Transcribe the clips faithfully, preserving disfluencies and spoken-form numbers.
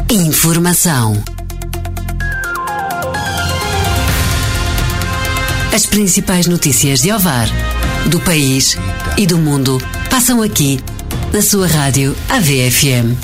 Informação. As principais notícias de Ovar, do país e do mundo passam aqui, na sua rádio A V F M.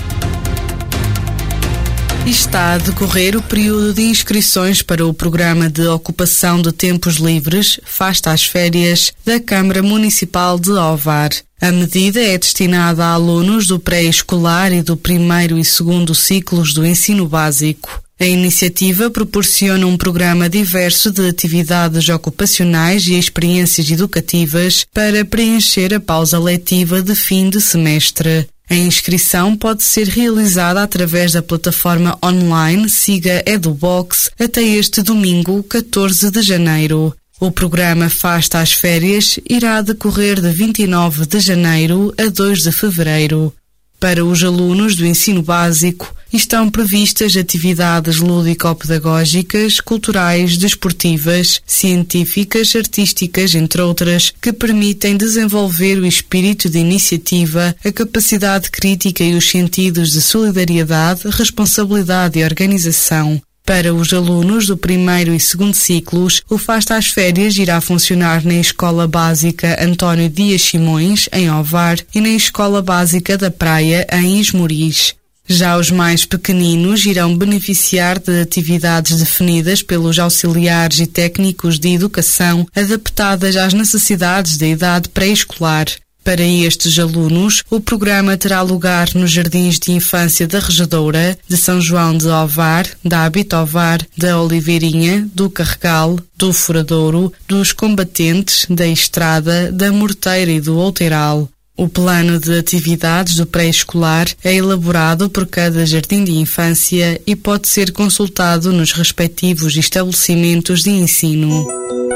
Está a decorrer o período de inscrições para o Programa de Ocupação de Tempos Livres, Fasta às Férias, da Câmara Municipal de Ovar. A medida é destinada a alunos do pré-escolar e do primeiro e segundo ciclos do ensino básico. A iniciativa proporciona um programa diverso de atividades ocupacionais e experiências educativas para preencher a pausa letiva de fim de semestre. A inscrição pode ser realizada através da plataforma online Siga EduBox até este domingo, catorze de janeiro. O programa Fasta às Férias irá decorrer de vinte e nove de janeiro a dois de fevereiro. Para os alunos do ensino básico, estão previstas atividades lúdico-pedagógicas, culturais, desportivas, científicas, artísticas, entre outras, que permitem desenvolver o espírito de iniciativa, a capacidade crítica e os sentidos de solidariedade, responsabilidade e organização. Para os alunos do primeiro e segundo ciclos, o Fasta às Férias irá funcionar na Escola Básica António Dias Simões, em Ovar, e na Escola Básica da Praia, em Esmoriz. Já os mais pequeninos irão beneficiar de atividades definidas pelos auxiliares e técnicos de educação, adaptadas às necessidades da idade pré-escolar. Para estes alunos, o programa terá lugar nos Jardins de Infância da Regedoura, de São João de Ovar, da Habita Ovar, da Oliveirinha, do Carregal, do Furadouro, dos Combatentes, da Estrada, da Morteira e do Outeiral. O plano de atividades do pré-escolar é elaborado por cada jardim de infância e pode ser consultado nos respectivos estabelecimentos de ensino.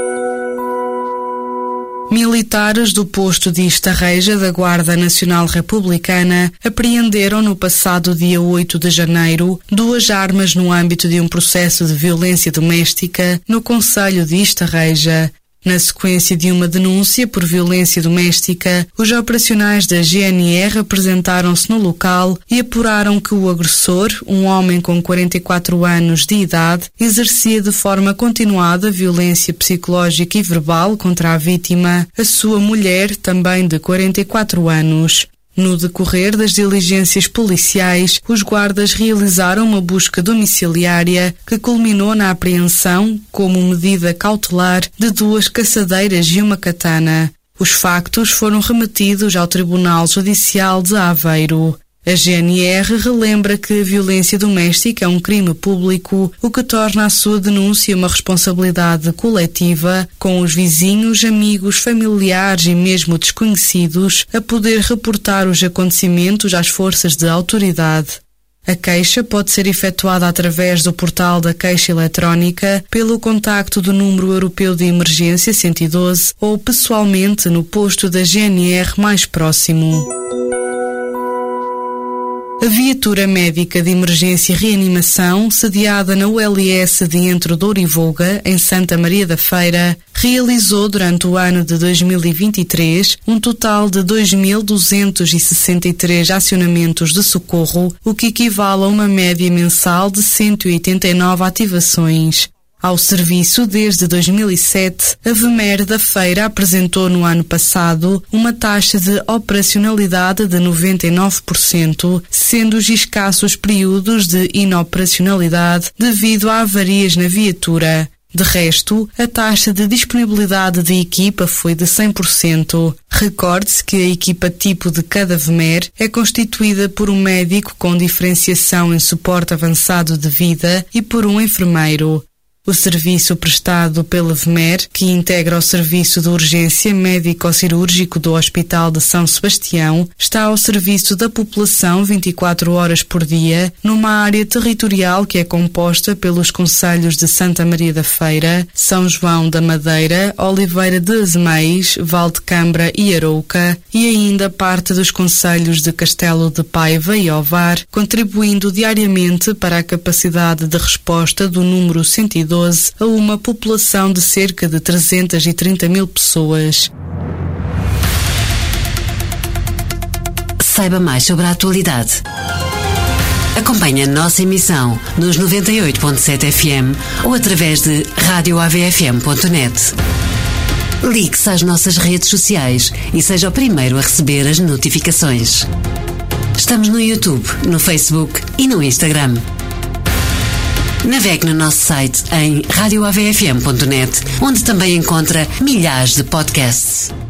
Militares do posto de Estarreja da Guarda Nacional Republicana apreenderam no passado dia oito de janeiro duas armas no âmbito de um processo de violência doméstica no concelho de Estarreja. Na sequência de uma denúncia por violência doméstica, os operacionais da G N R apresentaram-se no local e apuraram que o agressor, um homem com quarenta e quatro anos de idade, exercia de forma continuada violência psicológica e verbal contra a vítima, a sua mulher, também de quarenta e quatro anos. No decorrer das diligências policiais, os guardas realizaram uma busca domiciliária que culminou na apreensão, como medida cautelar, de duas caçadeiras e uma katana. Os factos foram remetidos ao Tribunal Judicial de Aveiro. A G N R relembra que a violência doméstica é um crime público, o que torna a sua denúncia uma responsabilidade coletiva, com os vizinhos, amigos, familiares e mesmo desconhecidos a poder reportar os acontecimentos às forças de autoridade. A queixa pode ser efetuada através do portal da queixa eletrónica, pelo contacto do número europeu de emergência cento e doze ou pessoalmente no posto da G N R mais próximo. A viatura médica de emergência e reanimação, sediada na U L S de Entre Douro e Volga, em Santa Maria da Feira, realizou durante o ano de dois mil e vinte e três um total de dois mil duzentos e sessenta e três acionamentos de socorro, o que equivale a uma média mensal de cento e oitenta e nove ativações. Ao serviço desde dois mil e sete, a V M E R da Feira apresentou no ano passado uma taxa de operacionalidade de noventa e nove por cento, sendo os escassos períodos de inoperacionalidade devido a avarias na viatura. De resto, a taxa de disponibilidade de equipa foi de cem por cento. Recorde-se que a equipa tipo de cada V M E R é constituída por um médico com diferenciação em suporte avançado de vida e por um enfermeiro. O serviço prestado pela V M E R, que integra o Serviço de Urgência Médico-Cirúrgico do Hospital de São Sebastião, está ao serviço da população vinte e quatro horas por dia, numa área territorial que é composta pelos concelhos de Santa Maria da Feira, São João da Madeira, Oliveira de Azeméis, Valdecambra e Arouca, e ainda parte dos concelhos de Castelo de Paiva e Ovar, contribuindo diariamente para a capacidade de resposta do número cento e doze a uma população de cerca de trezentas e trinta mil pessoas. Saiba mais sobre a atualidade. Acompanhe a nossa emissão nos noventa e oito ponto sete F M ou através de rádio A V F M ponto net. Ligue-se às nossas redes sociais e seja o primeiro a receber as notificações. Estamos no YouTube, no Facebook e no Instagram. Navegue no nosso site em rádio A V F M ponto net, onde também encontra milhares de podcasts.